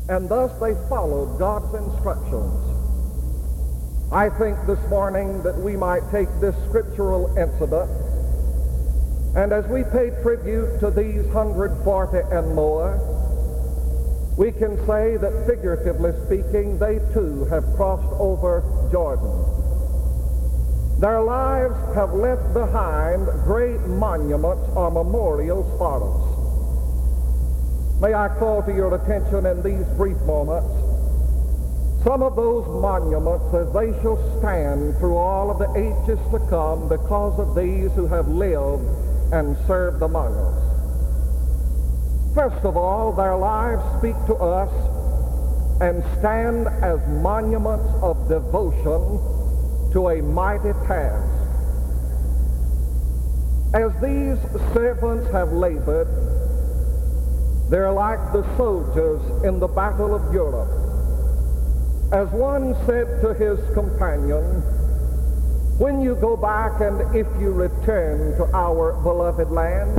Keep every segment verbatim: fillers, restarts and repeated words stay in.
and thus they followed God's instructions. I think this morning that we might take this scriptural incident, and as we pay tribute to these one hundred forty and more, we can say that figuratively speaking, they too have crossed over Jordan. Their lives have left behind great monuments or memorials for us. May I call to your attention in these brief moments some of those monuments as they shall stand through all of the ages to come because of these who have lived and served among us. First of all, their lives speak to us and stand as monuments of devotion to a mighty task. As these servants have labored, they're like the soldiers in the Battle of Europe. As one said to his companion, when you go back and if you return to our beloved land,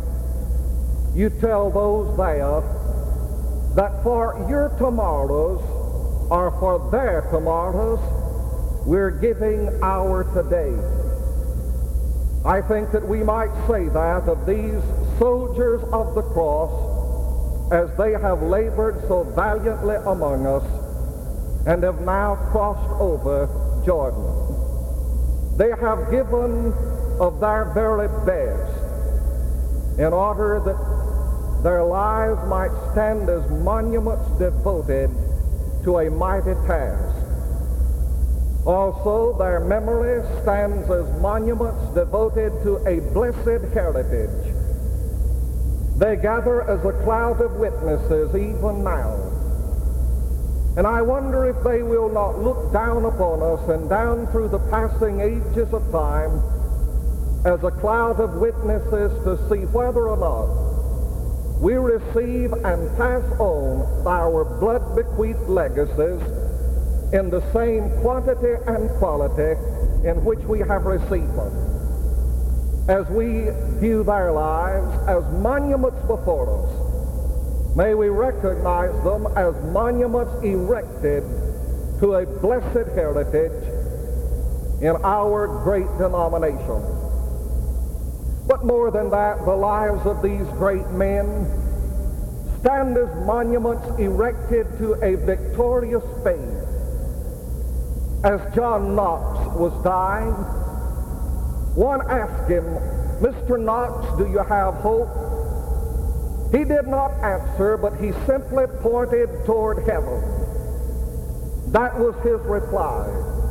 you tell those there that for your tomorrows or for their tomorrows, we're giving our today. I think that we might say that of these soldiers of the cross as they have labored so valiantly among us and have now crossed over Jordan. They have given of their very best in order that their lives might stand as monuments devoted to a mighty task. Also, their memory stands as monuments devoted to a blessed heritage. They gather as a cloud of witnesses even now. And I wonder if they will not look down upon us and down through the passing ages of time as a cloud of witnesses to see whether or not we receive and pass on our blood-bequeathed legacies in the same quantity and quality in which we have received them. As we view their lives as monuments before us, may we recognize them as monuments erected to a blessed heritage in our great denomination. But more than that, the lives of these great men stand as monuments erected to a victorious faith. As John Knox was dying, one asked him, Mister Knox, do you have hope? He did not answer, but he simply pointed toward heaven. That was his reply.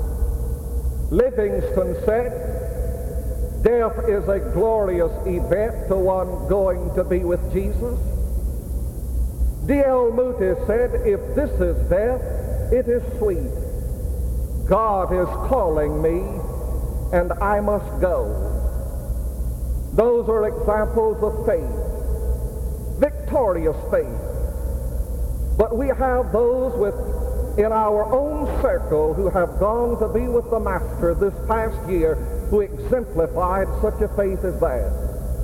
Livingston said, death is a glorious event to one going to be with Jesus. D L Moody said, if this is death, it is sweet. God is calling me, and I must go. Those are examples of faith, victorious faith. But we have those with in our own circle who have gone to be with the Master this past year who exemplified such a faith as that.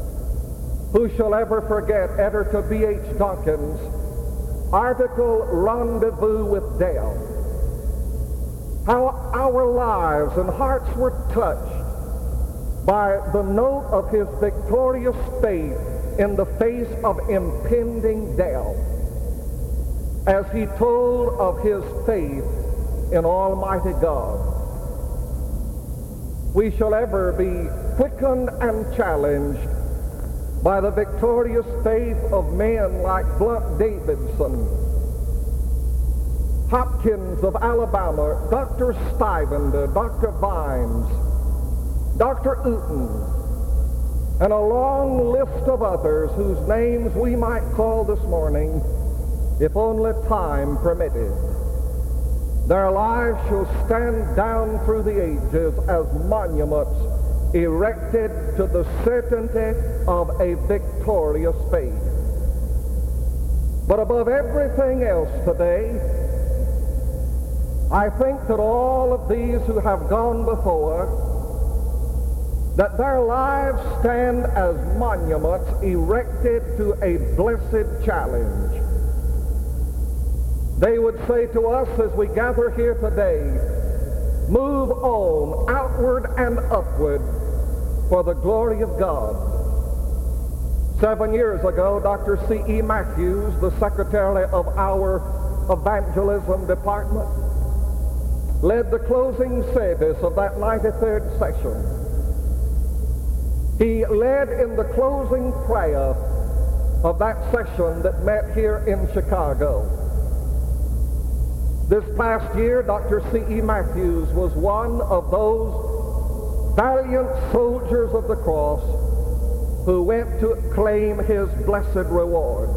Who shall ever forget Editor B H Dawkins' article, Rendezvous with Death? How our lives and hearts were touched by the note of his victorious faith in the face of impending death, as he told of his faith in Almighty God. We shall ever be quickened and challenged by the victorious faith of men like Blunt Davidson, Hopkins of Alabama, Doctor Stivender, Doctor Vines, Doctor Uten, and a long list of others whose names we might call this morning if only time permitted. Their lives shall stand down through the ages as monuments erected to the certainty of a victorious faith. But above everything else today, I think that all of these who have gone before, that their lives stand as monuments erected to a blessed challenge. They would say to us as we gather here today, move on, outward and upward, for the glory of God. Seven years ago, Doctor C E Matthews, the secretary of our evangelism department, led the closing service of that ninety-third session. He led in the closing prayer of that session that met here in Chicago. This past year, Doctor C E Matthews was one of those valiant soldiers of the cross who went to claim his blessed reward.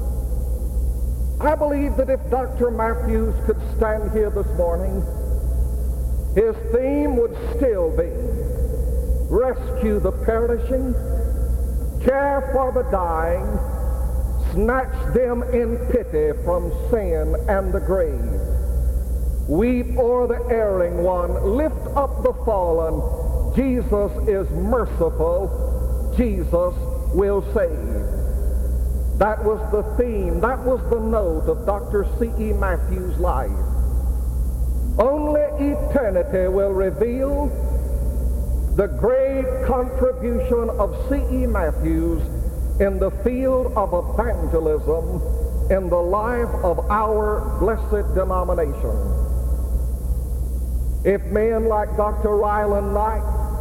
I believe that if Doctor Matthews could stand here this morning, his theme would still be rescue the perishing, care for the dying, snatch them in pity from sin and the grave, weep o'er the erring one, lift up the fallen. Jesus is merciful, Jesus will save. That was the theme, that was the note of Doctor C E Matthews' life. Only eternity will reveal the great contribution of C E Matthews in the field of evangelism in the life of our blessed denomination. If men like Doctor Ryland Knight,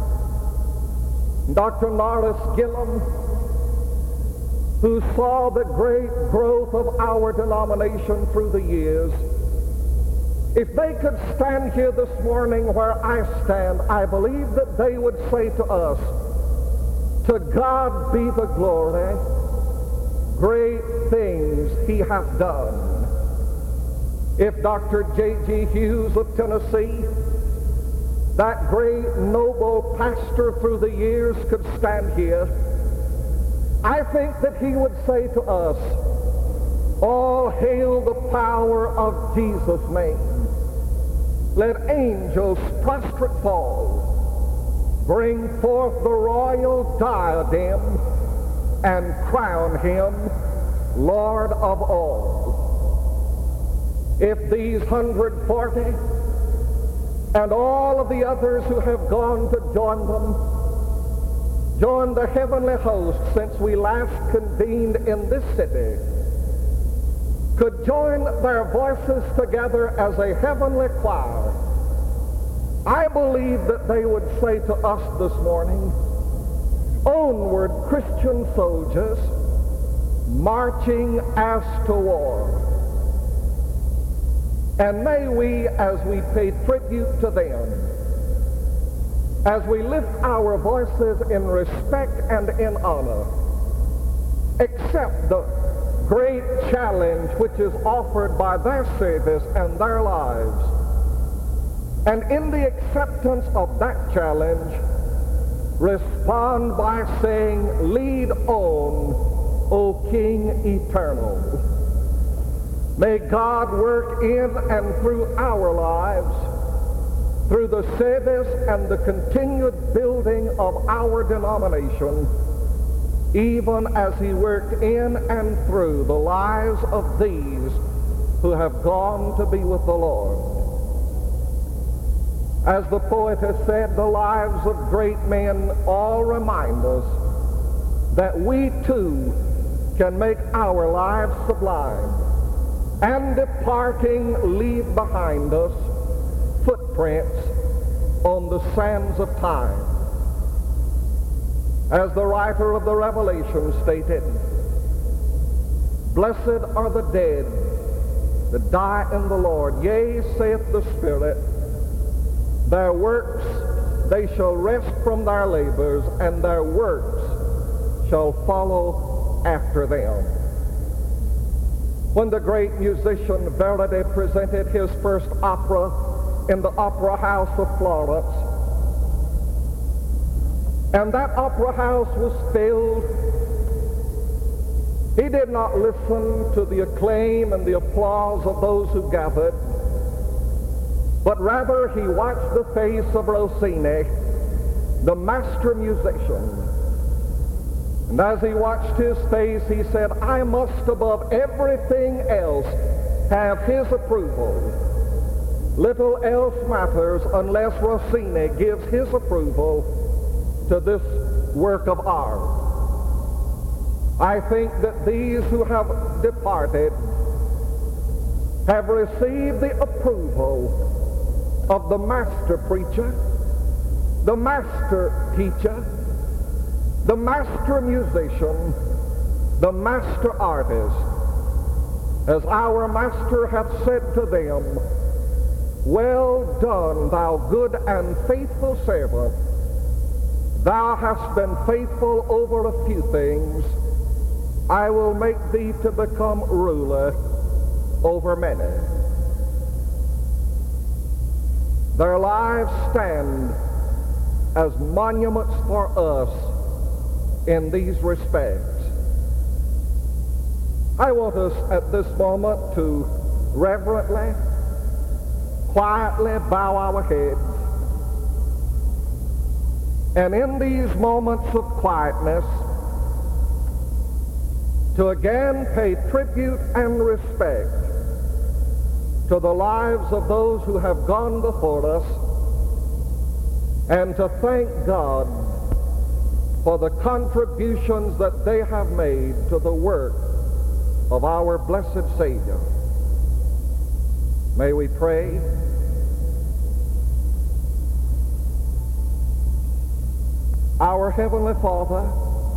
Doctor Norris Gillum, who saw the great growth of our denomination through the years, if they could stand here this morning where I stand, I believe that they would say to us, to God be the glory, great things he hath done. If Doctor J G Hughes of Tennessee, that great noble pastor through the years, could stand here, I think that he would say to us, all hail the power of Jesus' name. Let angels prostrate fall, bring forth the royal diadem, and crown him Lord of all. If these one hundred forty and all of the others who have gone to join them, join the heavenly host since we last convened in this city, could join their voices together as a heavenly choir, I believe that they would say to us this morning, onward, Christian soldiers, marching as to war. And may we, as we pay tribute to them, as we lift our voices in respect and in honor, accept the great challenge which is offered by their service and their lives. And in the acceptance of that challenge, respond by saying, lead on, O King eternal. May God work in and through our lives, through the service and the continued building of our denomination, even as he worked in and through the lives of these who have gone to be with the Lord. As the poet has said, the lives of great men all remind us that we too can make our lives sublime, and departing leave behind us footprints on the sands of time. As the writer of the Revelation stated, blessed are the dead that die in the Lord. Yea, saith the Spirit, their works, they shall rest from their labors, and their works shall follow after them. When the great musician Verdi presented his first opera in the Opera House of Florence, and that opera house was filled, he did not listen to the acclaim and the applause of those who gathered, but rather he watched the face of Rossini, the master musician. And as he watched his face, he said, I must above everything else have his approval. Little else matters unless Rossini gives his approval to this work of art. I think that these who have departed have received the approval of the master preacher, the master teacher, the master musician, the master artist, as our master hath said to them, "Well done, thou good and faithful servant. Thou hast been faithful over a few things. I will make thee to become ruler over many." Their lives stand as monuments for us in these respects. I want us at this moment to reverently, quietly bow our heads, and in these moments of quietness to again pay tribute and respect to the lives of those who have gone before us, and to thank God for the contributions that they have made to the work of our blessed Savior. May we pray. Our Heavenly Father,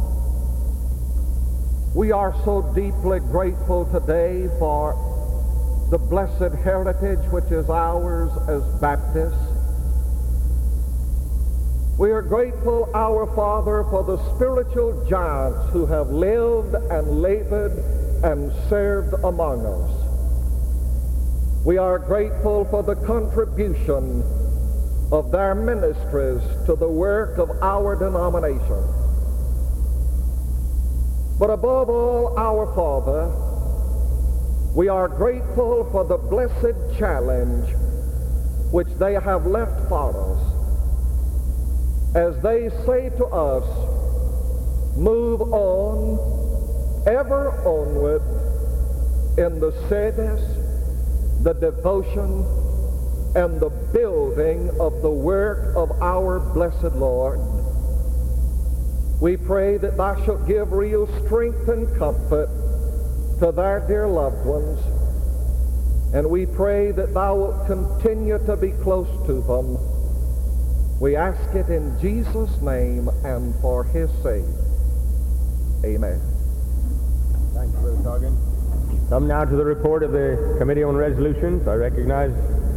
we are so deeply grateful today for the blessed heritage which is ours as Baptists. We are grateful, our Father, for the spiritual giants who have lived and labored and served among us. We are grateful for the contribution of their ministries to the work of our denomination. But above all, our Father, we are grateful for the blessed challenge which they have left for us, as they say to us, "Move on, ever onward, in the service, the devotion, and the building of the work of our blessed Lord." We pray that thou shalt give real strength and comfort to their dear loved ones, and we pray that thou wilt continue to be close to them. We ask it in Jesus' name and for his sake. Amen. Thank you, Brother Coggin. Come now to the report of the Committee on Resolutions. I recognize...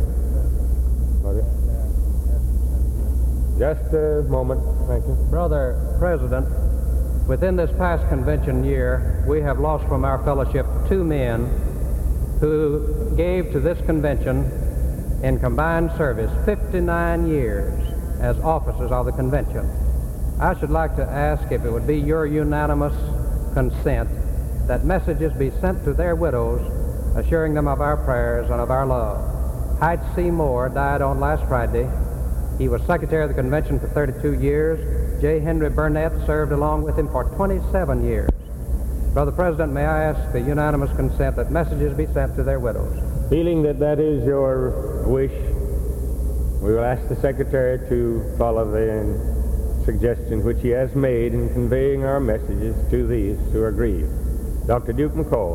Just a moment. Thank you. Brother President, within this past convention year, we have lost from our fellowship two men who gave to this convention in combined service fifty-nine years as officers of the convention. I should like to ask if it would be your unanimous consent that messages be sent to their widows assuring them of our prayers and of our love. Hyde C. Moore died on last Friday. He was Secretary of the Convention for thirty-two years. J. Henry Burnett served along with him for twenty-seven years. Brother President, may I ask the unanimous consent that messages be sent to their widows? Feeling that that is your wish, we will ask the Secretary to follow the suggestion which he has made in conveying our messages to these who are grieved. Doctor Duke McCall.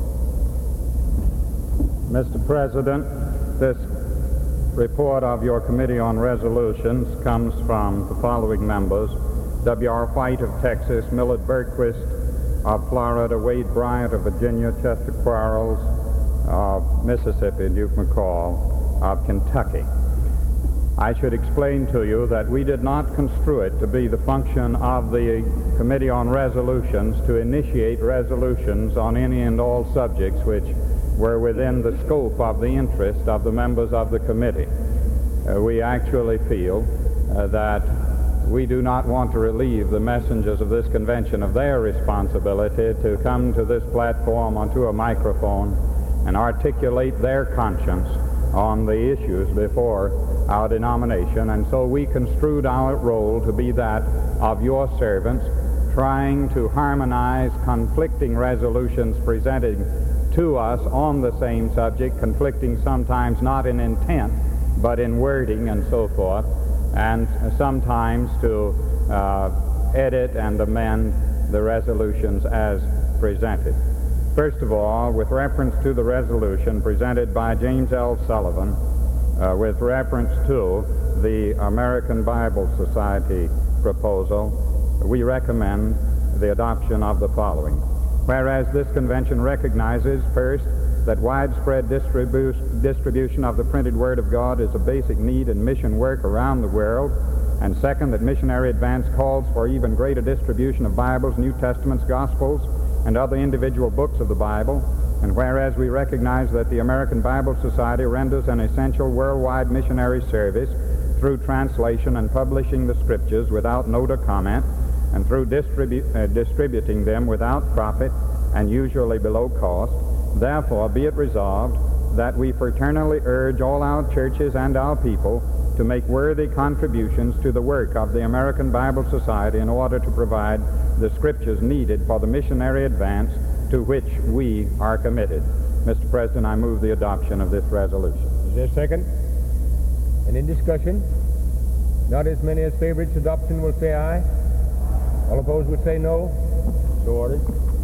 Mister President, this report of your Committee on Resolutions comes from the following members: W R White of Texas, Millard Bergquist of Florida, Wade Bryant of Virginia, Chester Quarles of Mississippi, Duke McCall of Kentucky. I should explain to you that we did not construe it to be the function of the Committee on Resolutions to initiate resolutions on any and all subjects which were within the scope of the interest of the members of the committee. Uh, we actually feel uh, that we do not want to relieve the messengers of this convention of their responsibility to come to this platform onto a microphone and articulate their conscience on the issues before our denomination, and so we construed our role to be that of your servants, trying to harmonize conflicting resolutions presented to us on the same subject, conflicting sometimes not in intent, but in wording and so forth, and sometimes to uh, edit and amend the resolutions as presented. First of all, with reference to the resolution presented by James L. Sullivan, uh, with reference to the American Bible Society proposal, we recommend the adoption of the following. Whereas this convention recognizes, first, that widespread distribu distribution of the printed Word of God is a basic need in mission work around the world, and second, that missionary advance calls for even greater distribution of Bibles, New Testaments, Gospels, and other individual books of the Bible, and whereas we recognize that the American Bible Society renders an essential worldwide missionary service through translation and publishing the Scriptures without note or comment, and through distribu uh, distributing them without profit and usually below cost, therefore be it resolved that we fraternally urge all our churches and our people to make worthy contributions to the work of the American Bible Society in order to provide the Scriptures needed for the missionary advance to which we are committed. Mister President, I move the adoption of this resolution. Is there a second? Any discussion? Not as many as favor its adoption will say aye. All opposed would say no. So ordered.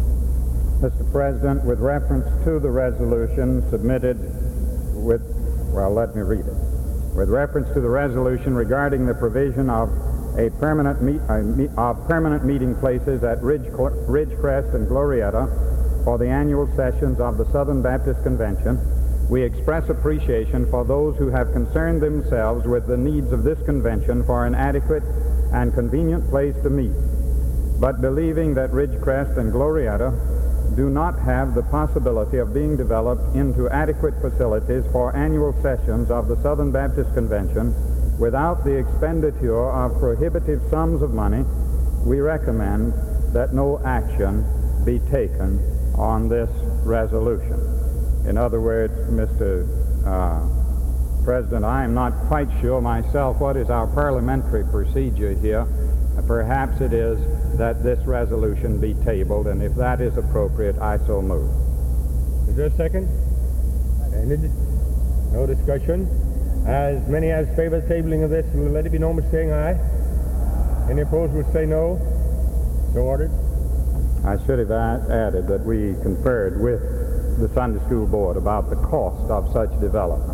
Mister President, with reference to the resolution submitted with, well, let me read it. With reference to the resolution regarding the provision of a permanent meet, uh, meet, of permanent meeting places at Ridge, Ridgecrest and Glorietta for the annual sessions of the Southern Baptist Convention, we express appreciation for those who have concerned themselves with the needs of this convention for an adequate and convenient place to meet. But believing that Ridgecrest and Glorietta do not have the possibility of being developed into adequate facilities for annual sessions of the Southern Baptist Convention without the expenditure of prohibitive sums of money, we recommend that no action be taken on this resolution. In other words, Mister Uh, President, I am not quite sure myself what is our parliamentary procedure here. Perhaps it is that this resolution be tabled, and if that is appropriate, I so move. Is there a second? Any, no discussion? As many as favor the tabling of this, will let it be known by saying aye. Any opposed would say no. So ordered. I should have added that we conferred with the Sunday School Board about the cost of such development.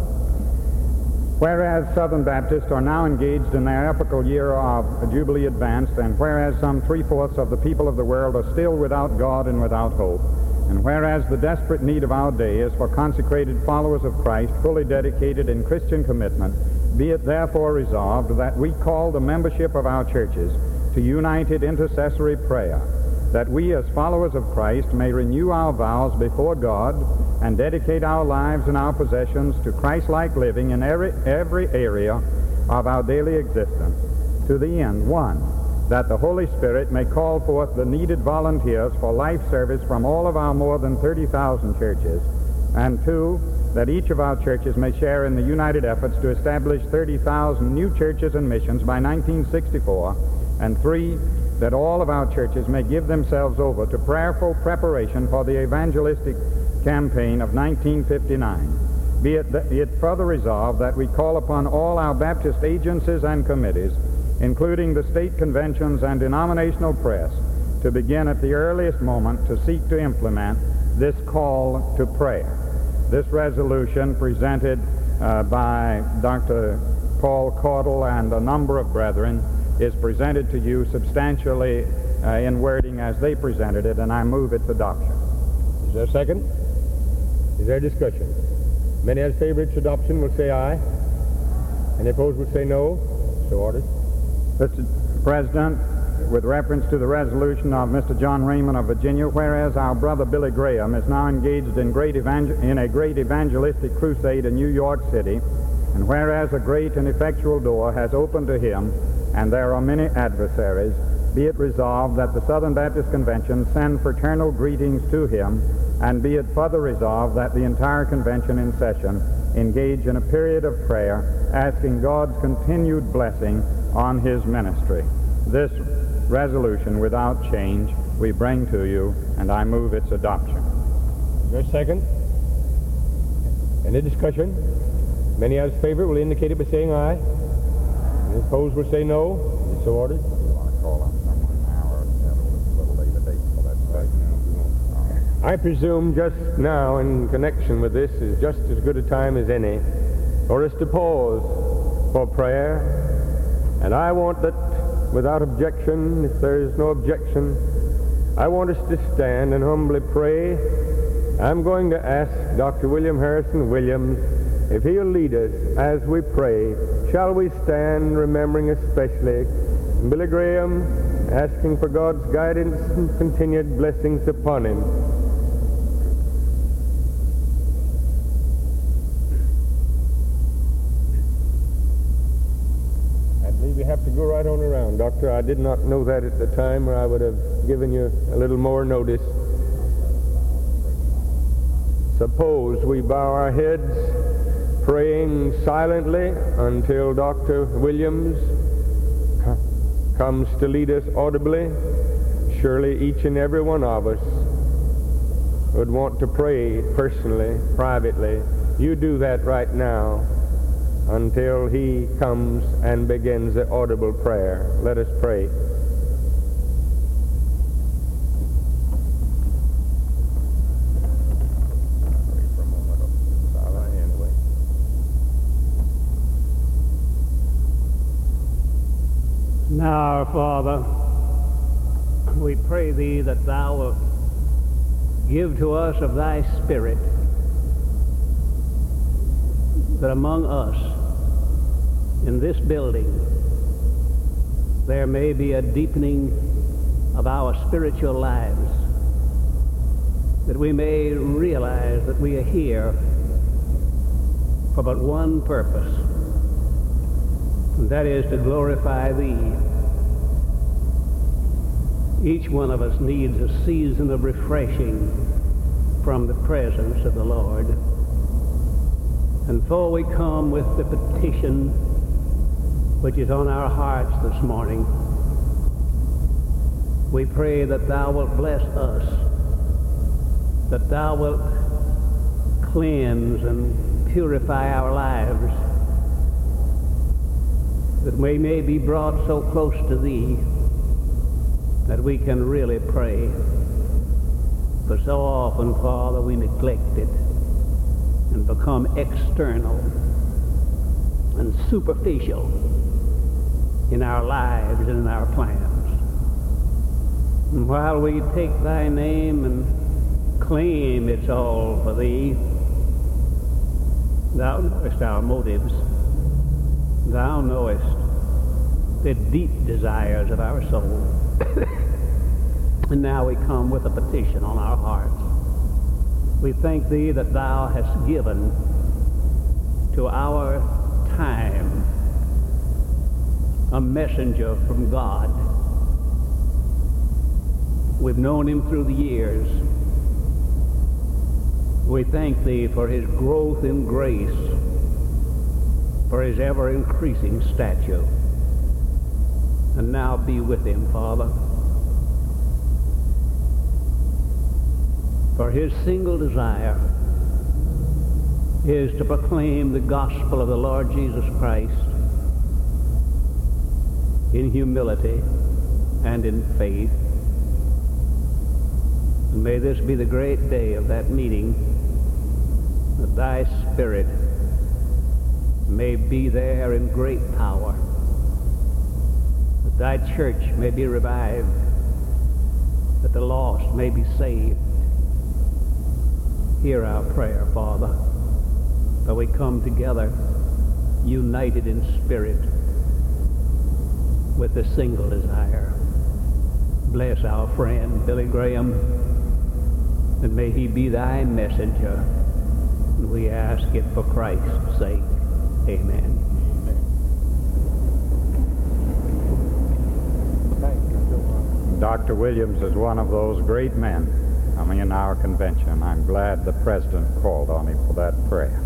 Whereas Southern Baptists are now engaged in their epochal year of Jubilee Advance, and whereas some three-fourths of the people of the world are still without God and without hope, and whereas the desperate need of our day is for consecrated followers of Christ, fully dedicated in Christian commitment, be it therefore resolved that we call the membership of our churches to united intercessory prayer, that we as followers of Christ may renew our vows before God and dedicate our lives and our possessions to Christ-like living in every, every area of our daily existence, to the end, one, that the Holy Spirit may call forth the needed volunteers for life service from all of our more than thirty thousand churches, and two, that each of our churches may share in the united efforts to establish thirty thousand new churches and missions by nineteen sixty-four, and three, that all of our churches may give themselves over to prayerful preparation for the evangelistic campaign of nineteen fifty-nine. Be it, th it further resolved that we call upon all our Baptist agencies and committees, including the state conventions and denominational press, to begin at the earliest moment to seek to implement this call to prayer. This resolution, presented uh, by Doctor Paul Caudle and a number of brethren, is presented to you substantially uh, in wording as they presented it, and I move its adoption. Is there a second? Is there discussion? Many as favor its adoption will say aye. Any opposed would say no. So ordered. Mister President, with reference to the resolution of Mister John Raymond of Virginia, whereas our brother Billy Graham is now engaged in, great evangel in a great evangelistic crusade in New York City, and whereas a great and effectual door has opened to him, and there are many adversaries, be it resolved that the Southern Baptist Convention send fraternal greetings to him, and be it further resolved that the entire convention in session engage in a period of prayer, asking God's continued blessing on his ministry. This resolution without change we bring to you, and I move its adoption. Is there a second? Any discussion? Many as favor will indicate it by saying aye. Any opposed will say no. It's so ordered. You want to call on someone now, or have a little later date for that right now? I presume just now, in connection with this, is just as good a time as any for us to pause for prayer. And I want that, without objection, if there is no objection, I want us to stand and humbly pray. I'm going to ask Doctor William Harrison Williams if he'll lead us as we pray. Shall we stand, remembering especially Billy Graham, asking for God's guidance and continued blessings upon him. I believe you have to go right on around, Doctor. I did not know that at the time, or I would have given you a little more notice. Suppose we bow our heads, praying silently until Doctor Williams comes to lead us audibly. Surely each and every one of us would want to pray personally, privately. You do that right now until he comes and begins the audible prayer. Let us pray. Now, our Father, we pray Thee that Thou wilt give to us of Thy Spirit, that among us in this building there may be a deepening of our spiritual lives, that we may realize that we are here for but one purpose, and that is to glorify Thee. Each one of us needs a season of refreshing from the presence of the Lord. And so we come with the petition which is on our hearts this morning. We pray that Thou wilt bless us, that Thou wilt cleanse and purify our lives, that we may be brought so close to Thee that we can really pray. For so often, Father, we neglect it and become external and superficial in our lives and in our plans. And while we take Thy name and claim it's all for Thee, Thou knowest our motives. Thou knowest the deep desires of our soul. And now we come with a petition on our hearts. We thank Thee that Thou hast given to our time a messenger from God. We've known him through the years. We thank Thee for his growth in grace, for his ever-increasing stature. And now be with him, Father. For his single desire is to proclaim the gospel of the Lord Jesus Christ in humility and in faith. And may this be the great day of that meeting, that Thy Spirit may be there in great power, that Thy church may be revived, that the lost may be saved. Hear our prayer, Father, for we come together united in spirit with a single desire. Bless our friend Billy Graham, and may he be Thy messenger. And we ask it for Christ's sake. Amen. Doctor Williams is one of those great men coming in our convention. I'm glad the President called on him for that prayer.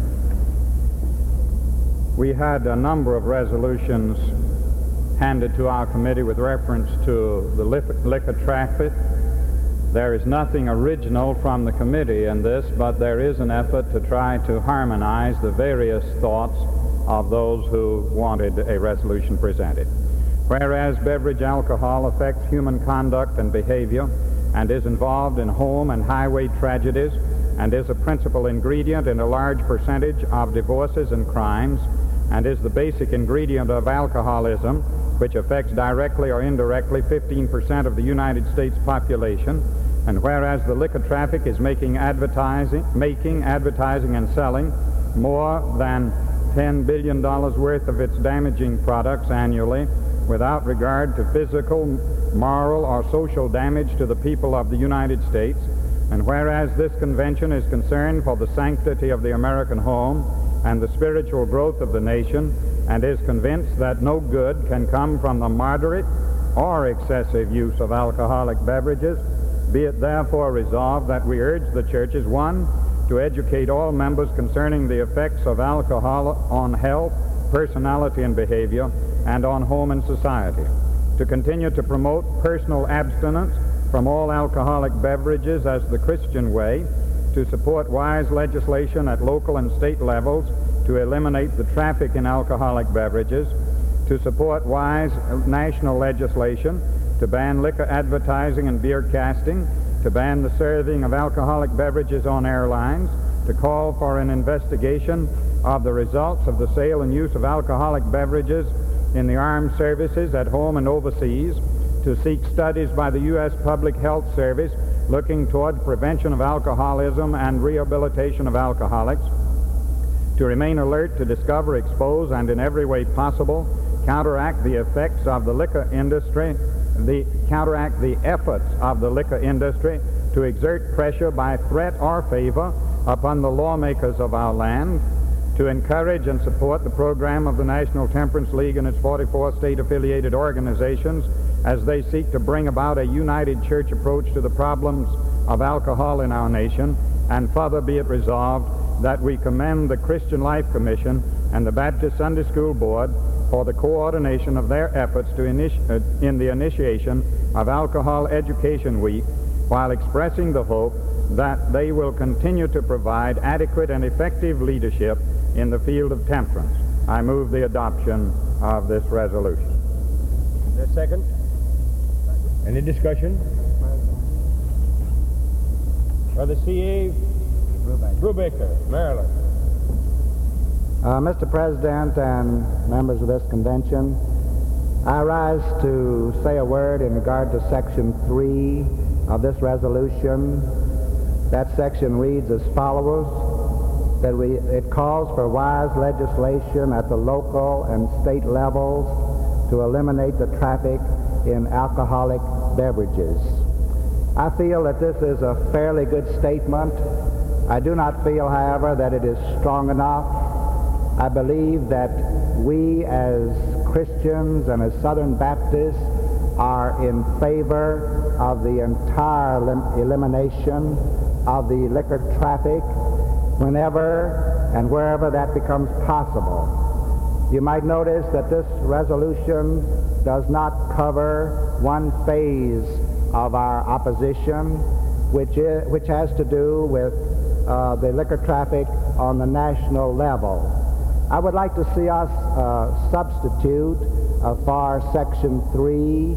We had a number of resolutions handed to our committee with reference to the liquor traffic There is nothing original from the committee in this, but there is an effort to try to harmonize the various thoughts of those who wanted a resolution presented. Whereas beverage alcohol affects human conduct and behavior and is involved in home and highway tragedies and is a principal ingredient in a large percentage of divorces and crimes and is the basic ingredient of alcoholism, which affects directly or indirectly fifteen percent of the United States population, and whereas the liquor traffic is making advertising, making, advertising and selling more than ten billion dollars worth of its damaging products annually without regard to physical, moral, or social damage to the people of the United States, and whereas this convention is concerned for the sanctity of the American home and the spiritual growth of the nation, and is convinced that no good can come from the moderate or excessive use of alcoholic beverages, be it therefore resolved that we urge the churches, one, to educate all members concerning the effects of alcohol on health, personality, and behavior, and on home and society; to continue to promote personal abstinence from all alcoholic beverages as the Christian way; to support wise legislation at local and state levels to eliminate the traffic in alcoholic beverages; to support wise national legislation to ban liquor advertising and beer casting; to ban the serving of alcoholic beverages on airlines; to call for an investigation of the results of the sale and use of alcoholic beverages in the armed services at home and overseas; to seek studies by the U S Public Health Service looking toward prevention of alcoholism and rehabilitation of alcoholics; to remain alert to discover, expose, and in every way possible counteract the effects of the liquor industry, the counteract the efforts of the liquor industry to exert pressure by threat or favor upon the lawmakers of our land; to encourage and support the program of the National Temperance League and its forty-four state-affiliated organizations as they seek to bring about a united church approach to the problems of alcohol in our nation; and further be it resolved that we commend the Christian Life Commission and the Baptist Sunday School Board for the coordination of their efforts to initi- uh, in the initiation of Alcohol Education Week, while expressing the hope that they will continue to provide adequate and effective leadership in the field of temperance. I move the adoption of this resolution. Is there a second? Any discussion? Brother C A Brubaker, Maryland. Uh, Mister President and members of this convention, I rise to say a word in regard to Section three of this resolution. That section reads as follows, that we, it calls for wise legislation at the local and state levels to eliminate the traffic in alcoholic beverages. I feel that this is a fairly good statement. I do not feel, however, that it is strong enough. I believe that we as Christians and as Southern Baptists are in favor of the entire lim- elimination of the liquor traffic whenever and wherever that becomes possible. You might notice that this resolution does not cover one phase of our opposition, which is, which has to do with uh, the liquor traffic on the national level. I would like to see us uh, substitute uh, for Section three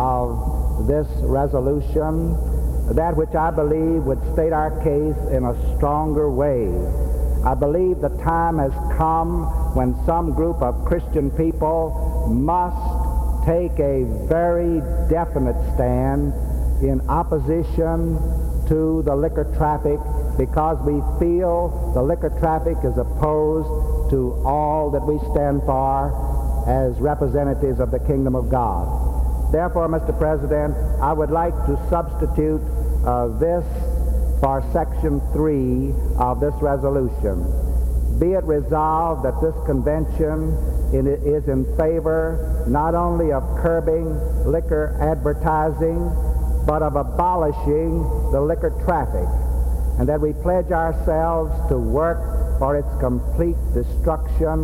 of this resolution that which I believe would state our case in a stronger way. I believe the time has come when some group of Christian people must take a very definite stand in opposition to the liquor traffic, because we feel the liquor traffic is opposed to all that we stand for as representatives of the kingdom of God. Therefore, Mister President, I would like to substitute uh, this for Section three of this resolution. Be it resolved that this convention in, is in favor not only of curbing liquor advertising, but of abolishing the liquor traffic, and that we pledge ourselves to work for its complete destruction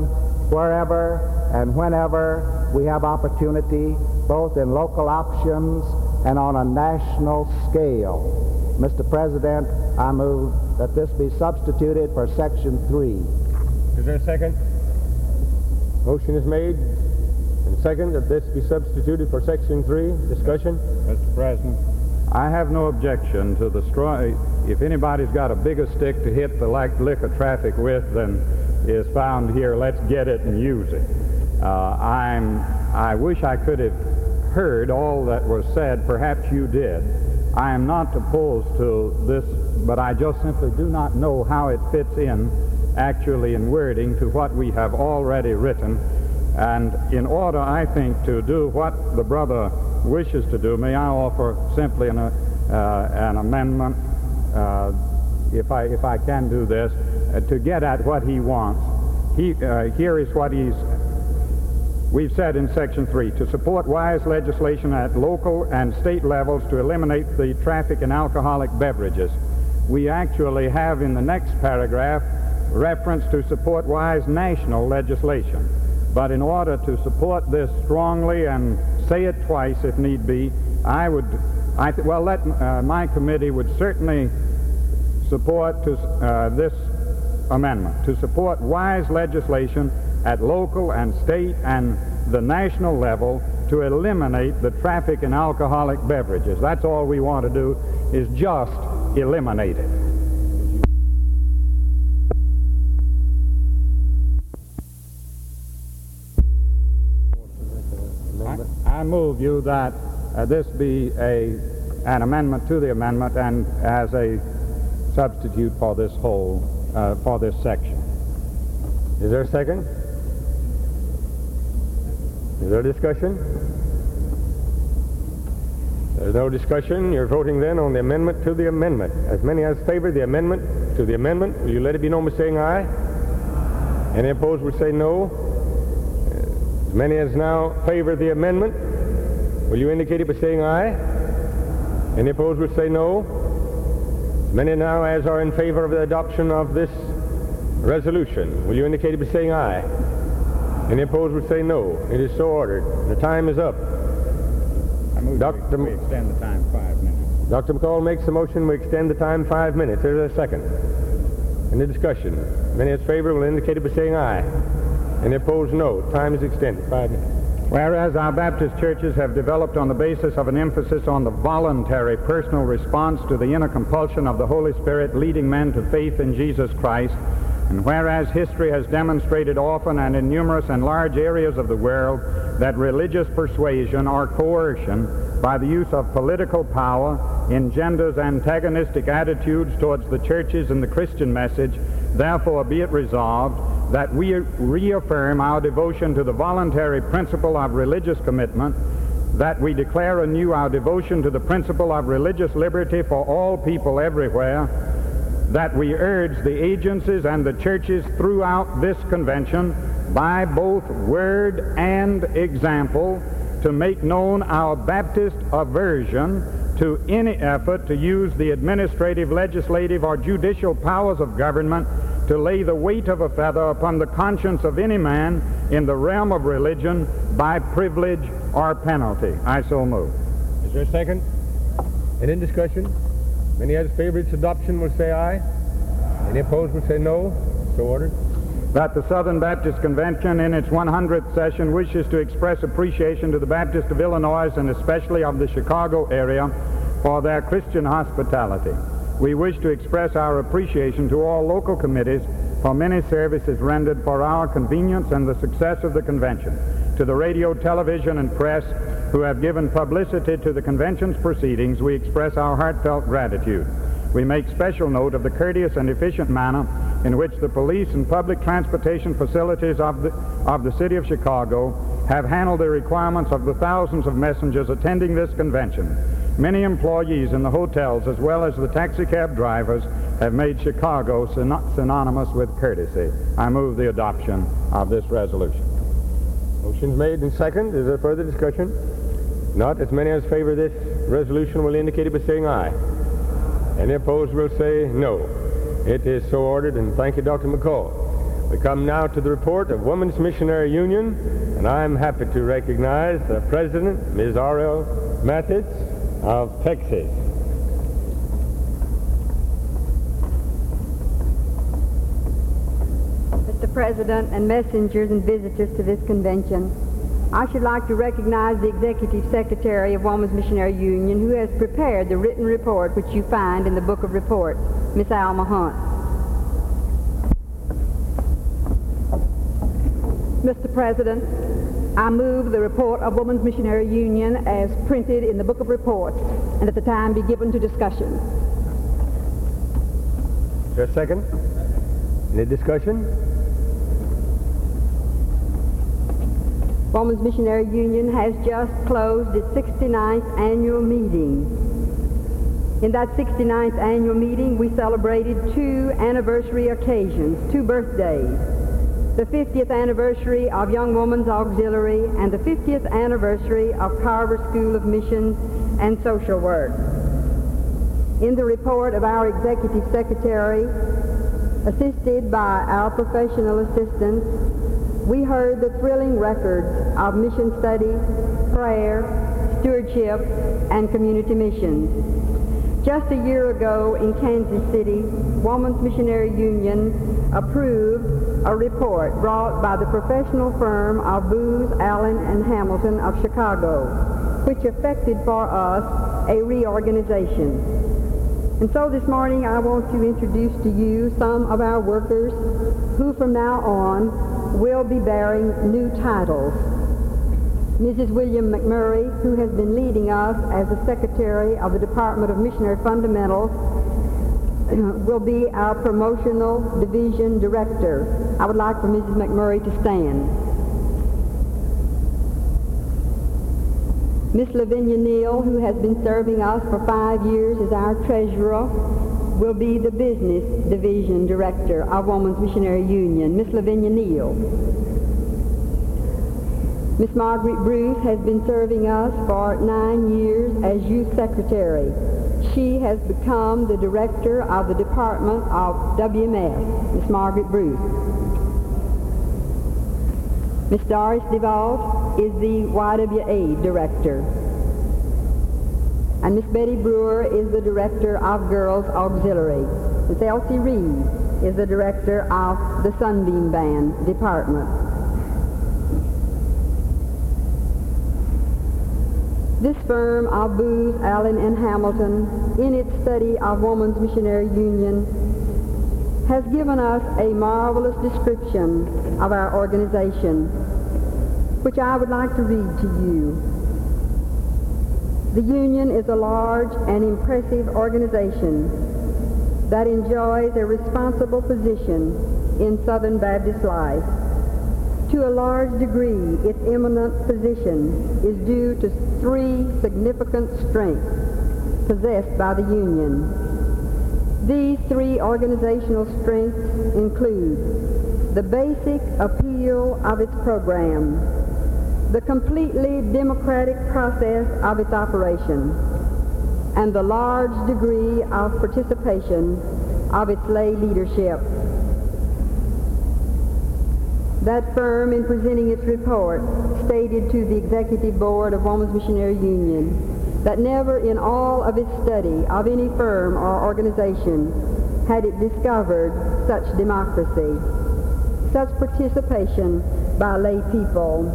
wherever and whenever we have opportunity, both in local options and on a national scale. Mister President, I move that this be substituted for Section three. Is there a second? Motion is made and second that this be substituted for Section three. Discussion? Mister President, I have no objection to the straw. If anybody's got a bigger stick to hit the liquor traffic with than is found here, let's get it and use it. Uh, I'm, I wish I could have heard all that was said. Perhaps you did. I am not opposed to this, but I just simply do not know how it fits in actually in wording to what we have already written. And in order, I think, to do what the brother wishes to do, may I offer simply an, uh, an amendment, uh, if I if I can do this, uh, to get at what he wants. He uh, here is what he's. We've said in Section three, to support wise legislation at local and state levels to eliminate the traffic in alcoholic beverages. We actually have in the next paragraph reference to support wise national legislation. But in order to support this strongly and say it twice if need be, I would, I th well, let, uh, my committee would certainly support to, uh, this amendment, to support wise legislation at local and state and the national level to eliminate the traffic in alcoholic beverages. That's all we want to do, is just eliminate it. I, I move you that uh, this be a an amendment to the amendment and as a substitute for this whole, uh, for this section. Is there a second? Is there discussion? There's no discussion. You're voting then on the amendment to the amendment. As many as favor the amendment to the amendment, will you let it be known by saying aye? Any opposed would say no. As many as now favor the amendment, will you indicate it by saying aye? Any opposed would say no. As many now as are in favor of the adoption of this resolution, will you indicate it by saying aye? Any opposed would say no. It is so ordered. The time is up. I move Doctor we extend the time five minutes. Doctor McCall makes the motion. We extend the time five minutes. There's a second. Any discussion? Many as favor will indicate it by saying aye. Any opposed, no. Time is extended. Five minutes. Whereas our Baptist churches have developed on the basis of an emphasis on the voluntary personal response to the inner compulsion of the Holy Spirit leading men to faith in Jesus Christ, and whereas history has demonstrated often and in numerous and large areas of the world that religious persuasion or coercion by the use of political power engenders antagonistic attitudes towards the churches and the Christian message, therefore be it resolved that we reaffirm our devotion to the voluntary principle of religious commitment, that we declare anew our devotion to the principle of religious liberty for all people everywhere, that we urge the agencies and the churches throughout this convention by both word and example to make known our Baptist aversion to any effort to use the administrative, legislative, or judicial powers of government to lay the weight of a feather upon the conscience of any man in the realm of religion by privilege or penalty. I so move. Is there a second? Any discussion? Many as favor its adoption will say aye. Any opposed will say no. So ordered. That the Southern Baptist Convention in its one hundredth session wishes to express appreciation to the Baptists of Illinois and especially of the Chicago area for their Christian hospitality. We wish to express our appreciation to all local committees for many services rendered for our convenience and the success of the convention, to the radio, television, and press who have given publicity to the convention's proceedings. We express our heartfelt gratitude. We make special note of the courteous and efficient manner in which the police and public transportation facilities of the, of the city of Chicago have handled the requirements of the thousands of messengers attending this convention. Many employees in the hotels as well as the taxicab drivers have made Chicago syn- synonymous with courtesy. I move the adoption of this resolution. Motion's made and second. Is there further discussion? Not. As many as favor this resolution will indicate it by saying aye. Any opposed will say no. It is so ordered, and thank you, Doctor McCall. We come now to the report of Women's Missionary Union, and I'm happy to recognize the President, Miz R L Mathis, of Texas. Mister President and messengers and visitors to this convention, I should like to recognize the Executive Secretary of Woman's Missionary Union, who has prepared the written report which you find in the Book of Reports, Miss Alma Hunt. Mister President, I move the report of Woman's Missionary Union as printed in the Book of Reports, and that the time be given to discussion. Is there a second? Any discussion? Woman's Missionary Union has just closed its sixty-ninth annual meeting. In that sixty-ninth annual meeting, we celebrated two anniversary occasions, two birthdays. The fiftieth anniversary of Young Woman's Auxiliary and the fiftieth anniversary of Carver School of Missions and Social Work. In the report of our Executive Secretary, assisted by our professional assistants, we heard the thrilling records of mission study, prayer, stewardship, and community missions. Just a year ago in Kansas City, Woman's Missionary Union approved a report brought by the professional firm of Booz, Allen, and Hamilton of Chicago, which effected for us a reorganization. And so this morning I want to introduce to you some of our workers who from now on will be bearing new titles. Missus William McMurray, who has been leading us as the Secretary of the Department of Missionary Fundamentals, will be our Promotional Division Director. I would like for Missus McMurray to stand. Miss Lavinia Neal, who has been serving us for five years as our Treasurer, will be the Business Division Director of Woman's Missionary Union. Miss Lavinia Neal. Miss Margaret Bruce has been serving us for nine years as Youth Secretary. She has become the Director of the Department of W M S. Miss Margaret Bruce. Miss Doris DeVault is the Y W A Director. And Miss Betty Brewer is the Director of Girls Auxiliary. Miss Elsie Reed is the Director of the Sunbeam Band Department. This firm of Booz, Allen, and Hamilton, in its study of Woman's Missionary Union, has given us a marvelous description of our organization, which I would like to read to you. The Union is a large and impressive organization that enjoys a responsible position in Southern Baptist life. To a large degree, its eminent position is due to three significant strengths possessed by the Union. These three organizational strengths include the basic appeal of its program, the completely democratic process of its operation, and the large degree of participation of its lay leadership. That firm, in presenting its report, stated to the Executive Board of Woman's Missionary Union that never in all of its study of any firm or organization had it discovered such democracy, such participation by lay people.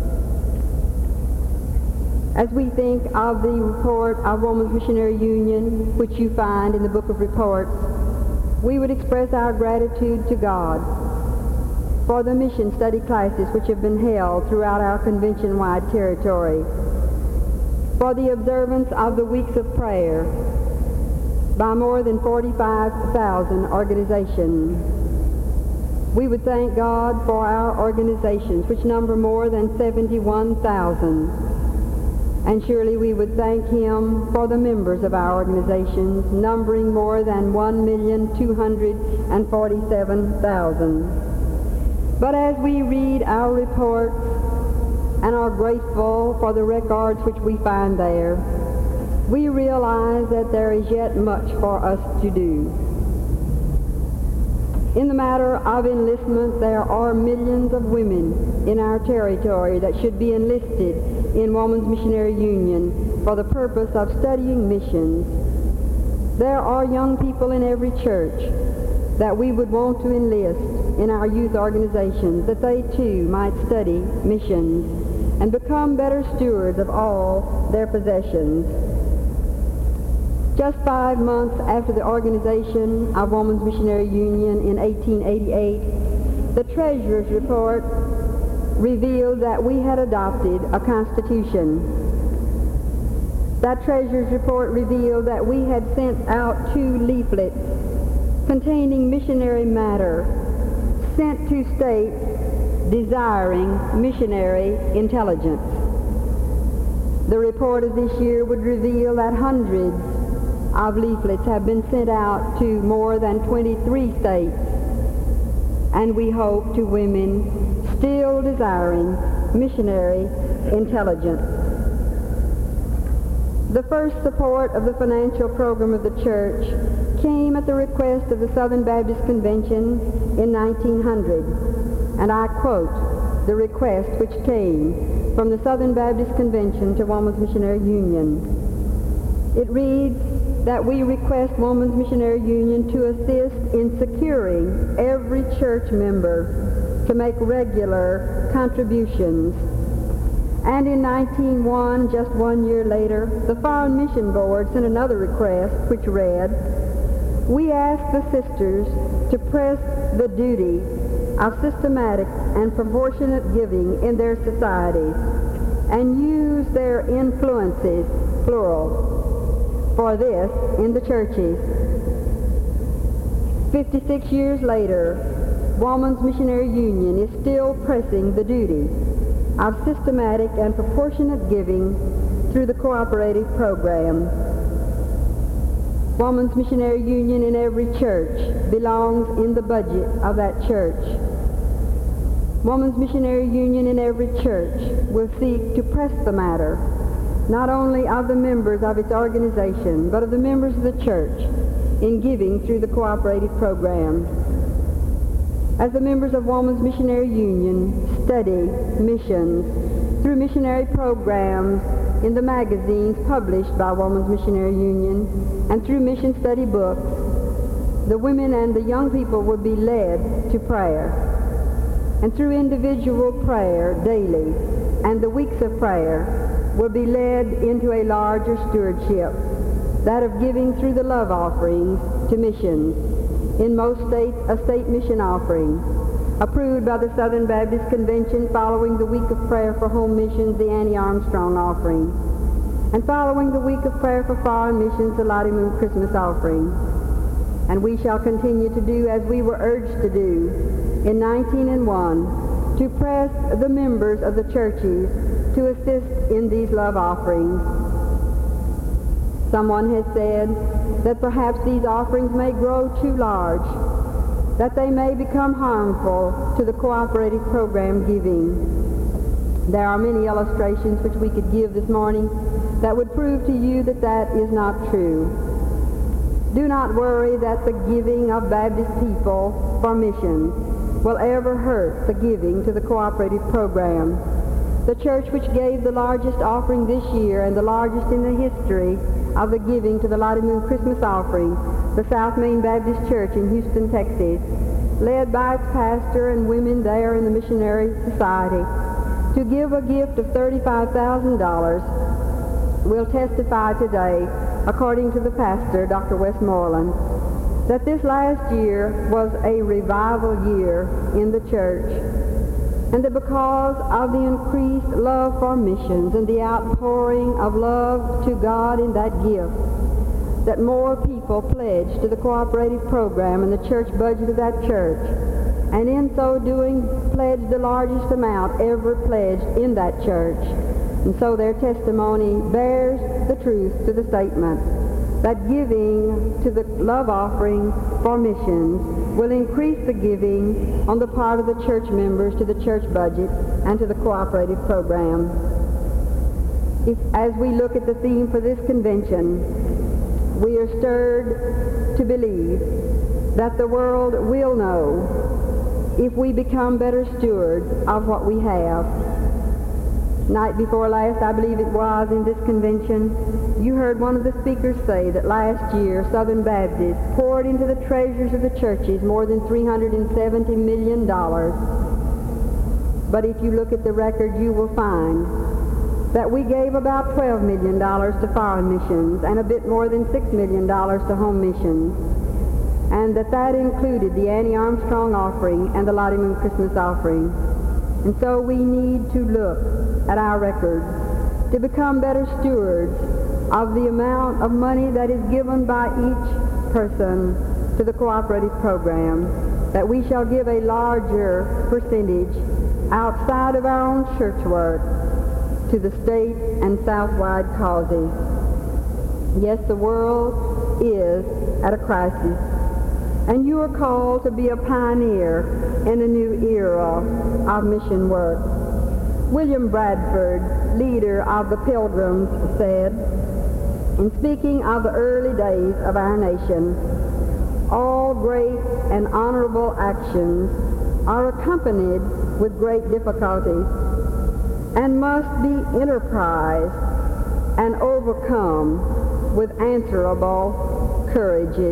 As we think of the report of Woman's Missionary Union, which you find in the Book of Reports, we would express our gratitude to God for the mission study classes which have been held throughout our convention-wide territory, for the observance of the weeks of prayer by more than forty-five thousand organizations. We would thank God for our organizations, which number more than seventy-one thousand. And surely we would thank Him for the members of our organizations, numbering more than one million two hundred forty-seven thousand. But as we read our reports and are grateful for the records which we find there, we realize that there is yet much for us to do. In the matter of enlistment, there are millions of women in our territory that should be enlisted in Woman's Missionary Union for the purpose of studying missions. There are young people in every church that we would want to enlist in our youth organizations, that they too might study missions and become better stewards of all their possessions. Just five months after the organization of Woman's Missionary Union in eighteen eighty-eight, the Treasurer's Report revealed that we had adopted a constitution. That Treasurer's Report revealed that we had sent out two leaflets containing missionary matter sent to states desiring missionary intelligence. The report of this year would reveal that hundreds of leaflets have been sent out to more than twenty-three states, and we hope to women still desiring missionary intelligence. The first support of the financial program of the church came at the request of the Southern Baptist Convention in nineteen hundred, and I quote the request which came from the Southern Baptist Convention to Woman's Missionary Union. It reads that we request Woman's Missionary Union to assist in securing every church member to make regular contributions. And in nineteen oh one, just one year later, the Foreign Mission Board sent another request which read, "We ask the sisters to press the duty of systematic and proportionate giving in their societies and use their influences, plural, for this in the churches." fifty-six years later, Woman's Missionary Union is still pressing the duty of systematic and proportionate giving through the cooperative program. Woman's Missionary Union in every church belongs in the budget of that church. Woman's Missionary Union in every church will seek to press the matter, not only of the members of its organization, but of the members of the church in giving through the cooperative program. As the members of Woman's Missionary Union study missions through missionary programs in the magazines published by Woman's Missionary Union and through mission study books, the women and the young people will be led to prayer. And through individual prayer daily and the weeks of prayer will be led into a larger stewardship, that of giving through the love offerings to missions. In most states, a state mission offering, approved by the Southern Baptist Convention following the week of prayer for home missions, the Annie Armstrong offering, and following the week of prayer for foreign missions, the Lottie Moon Christmas offering. And we shall continue to do as we were urged to do in nineteen oh one, to press the members of the churches to assist in these love offerings. Someone has said that perhaps these offerings may grow too large, that they may become harmful to the cooperative program giving. There are many illustrations which we could give this morning that would prove to you that that is not true. Do not worry that the giving of Baptist people for missions will ever hurt the giving to the cooperative program. The church which gave the largest offering this year and the largest in the history of the giving to the Lottie Moon Christmas offering, the South Main Baptist Church in Houston, Texas, led by its pastor and women there in the Missionary Society, to give a gift of thirty-five thousand dollars, will testify today, according to the pastor, Doctor Westmoreland, that this last year was a revival year in the church, and that because of the increased love for missions and the outpouring of love to God in that gift, that more people pledged to the cooperative program and the church budget of that church, and in so doing pledged the largest amount ever pledged in that church. And so their testimony bears the truth to the statement that giving to the love offering for missions will increase the giving on the part of the church members to the church budget and to the cooperative program. If, as we look at the theme for this convention, we are stirred to believe that the world will know if we become better stewards of what we have. Night before last, I believe it was, in this convention, you heard one of the speakers say that last year Southern Baptists poured into the treasures of the churches more than three hundred seventy million dollars. But if you look at the record, you will find that we gave about twelve million dollars to foreign missions and a bit more than six million dollars to home missions, and that that included the Annie Armstrong offering and the Lottie Moon Christmas offering. And so we need to look at our record to become better stewards of the amount of money that is given by each person to the cooperative program, that we shall give a larger percentage outside of our own church work to the state and Southwide causes. Yes, the world is at a crisis, and you are called to be a pioneer in a new era of mission work. William Bradford, leader of the Pilgrims, said, in speaking of the early days of our nation, all great and honorable actions are accompanied with great difficulties and must be enterprised and overcome with answerable courages.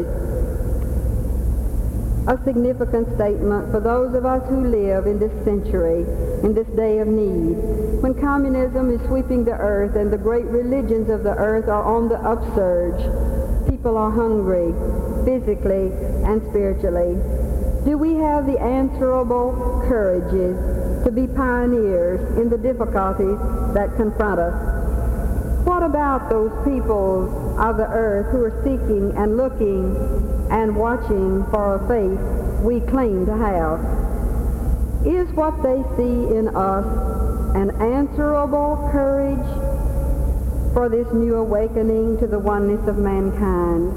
A significant statement for those of us who live in this century, in this day of need, when communism is sweeping the earth and the great religions of the earth are on the upsurge. People are hungry, physically and spiritually. Do we have the answerable courages to be pioneers in the difficulties that confront us? What about those peoples of the earth who are seeking and looking and watching for a faith we claim to have? Is what they see in us an answerable courage for this new awakening to the oneness of mankind?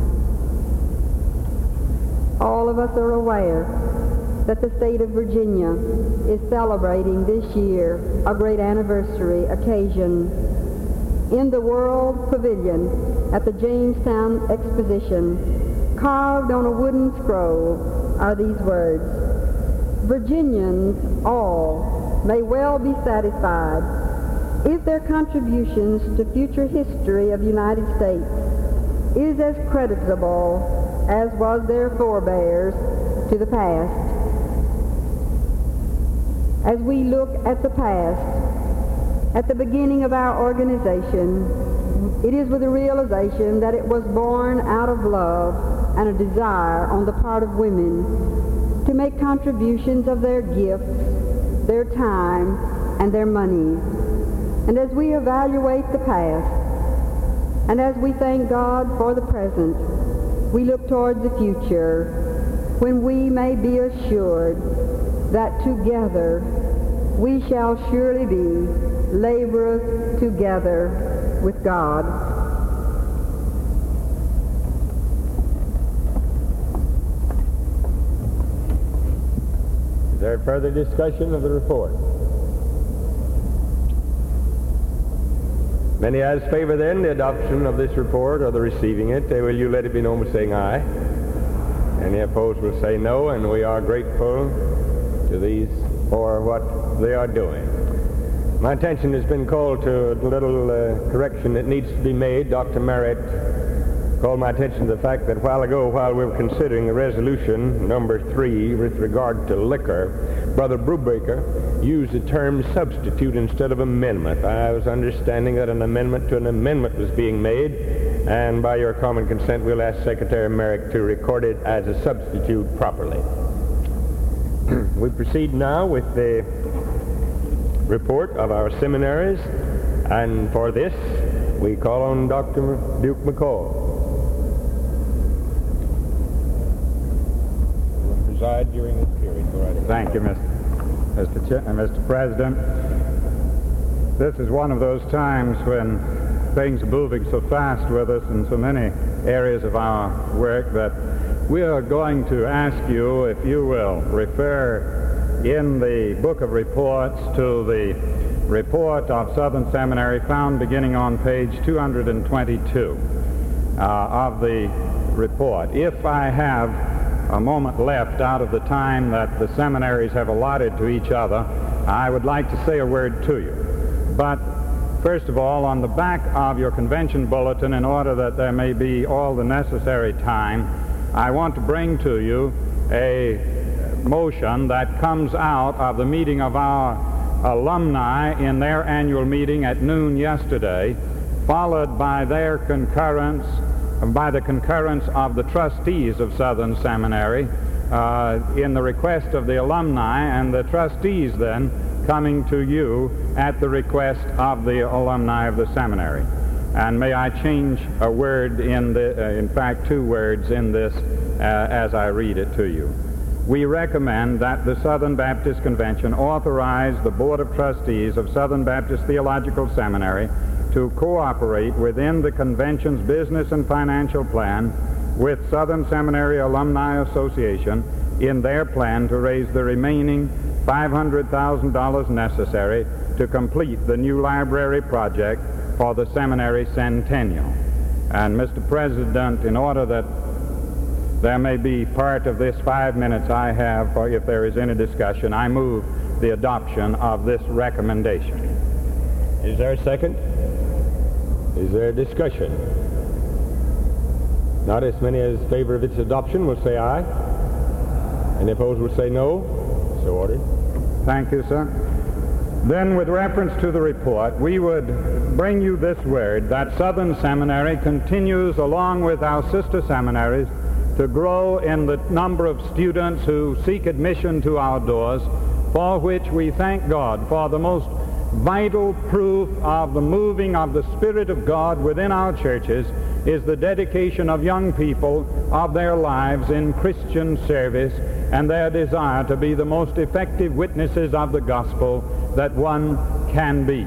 All of us are aware that the state of Virginia is celebrating this year a great anniversary occasion. In the World Pavilion at the Jamestown Exposition, carved on a wooden scroll, are these words: Virginians all may well be satisfied if their contributions to future history of the United States is as creditable as was their forebears to the past. As we look at the past, at the beginning of our organization, it is with a realization that it was born out of love and a desire on the part of women to make contributions of their gifts, their time, and their money. And as we evaluate the past, and as we thank God for the present, we look toward the future, when we may be assured that together we shall surely be laborers together with God. Is there further discussion of the report? Many as favor then the adoption of this report or the receiving it, will you let it be known by saying aye. Any opposed will say no, and we are grateful to these for what they are doing. My attention has been called to a little uh, correction that needs to be made. Doctor Merritt called my attention to the fact that a while ago, while we were considering the resolution number three with regard to liquor, Brother Brubaker used the term substitute instead of amendment. I was understanding that an amendment to an amendment was being made, and by your common consent we'll ask Secretary Merrick to record it as a substitute properly. We proceed now with the report of our seminaries, and for this we call on Doctor Duke McCall. Will preside during this period. Go right ahead. Thank you, Mister Ch- uh, Mister President. This is one of those times when things are moving so fast with us in so many areas of our work that we are going to ask you, if you will, refer in the book of reports to the report of Southern Seminary found beginning on page two hundred twenty-two uh, of the report. If I have a moment left out of the time that the seminaries have allotted to each other, I would like to say a word to you. But first of all, on the back of your convention bulletin, in order that there may be all the necessary time, I want to bring to you a motion that comes out of the meeting of our alumni in their annual meeting at noon yesterday, followed by their concurrence, by the concurrence of the trustees of Southern Seminary uh, in the request of the alumni, and the trustees then coming to you at the request of the alumni of the seminary. And may I change a word in the, uh, in fact, two words in this uh, as I read it to you. We recommend that the Southern Baptist Convention authorize the Board of Trustees of Southern Baptist Theological Seminary to cooperate within the convention's business and financial plan with Southern Seminary Alumni Association in their plan to raise the remaining five hundred thousand dollars necessary to complete the new library project for the seminary centennial. And Mister President, in order that there may be part of this five minutes I have, or if there is any discussion, I move the adoption of this recommendation. Is there a second? Is there a discussion? Not as many as favor of its adoption will say aye. Any opposed will say no. So ordered. Thank you, sir. Then, with reference to the report, we would bring you this word, that Southern Seminary continues, along with our sister seminaries, to grow in the number of students who seek admission to our doors, for which we thank God for the most vital proof of the moving of the Spirit of God within our churches is the dedication of young people of their lives in Christian service and their desire to be the most effective witnesses of the gospel that one can be.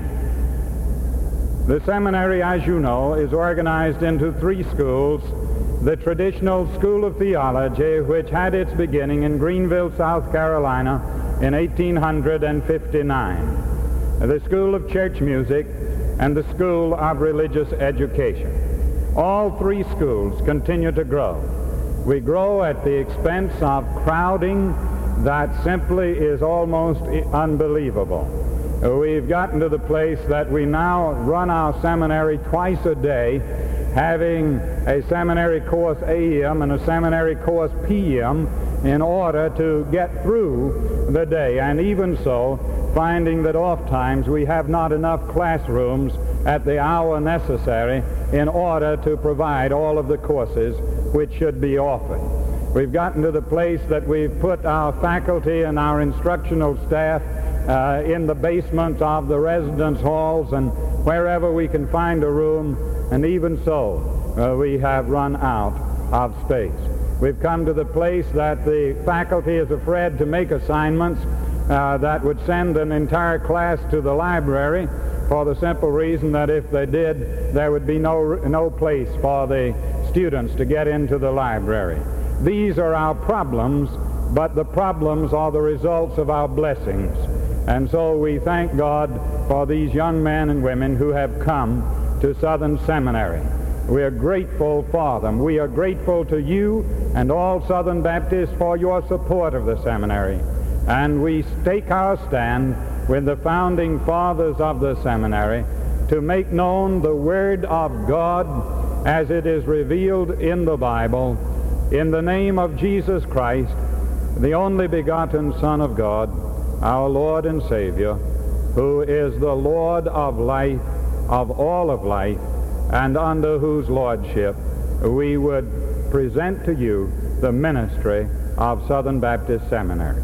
The seminary, as you know, is organized into three schools. The traditional School of Theology, which had its beginning in Greenville, South Carolina in eighteen fifty-nine. The School of Church Music, and the School of Religious Education. All three schools continue to grow. We grow at the expense of crowding that simply is almost unbelievable. We've gotten to the place that we now run our seminary twice a day, having a seminary course A M and a seminary course P M in order to get through the day, and even so, finding that oft times we have not enough classrooms at the hour necessary in order to provide all of the courses which should be offered. We've gotten to the place that we've put our faculty and our instructional staff uh, in the basements of the residence halls and wherever we can find a room, and even so uh, we have run out of space. We've come to the place that the faculty is afraid to make assignments uh, that would send an entire class to the library, for the simple reason that if they did, there would be no, no place for the students to get into the library. These are our problems, but the problems are the results of our blessings. And so we thank God for these young men and women who have come to Southern Seminary. We are grateful for them. We are grateful to you and all Southern Baptists for your support of the seminary. And we take our stand with the founding fathers of the seminary to make known the Word of God as it is revealed in the Bible, in the name of Jesus Christ, the only begotten Son of God, our Lord and Savior, who is the Lord of life, of all of life, and under whose lordship we would present to you the ministry of Southern Baptist Seminary.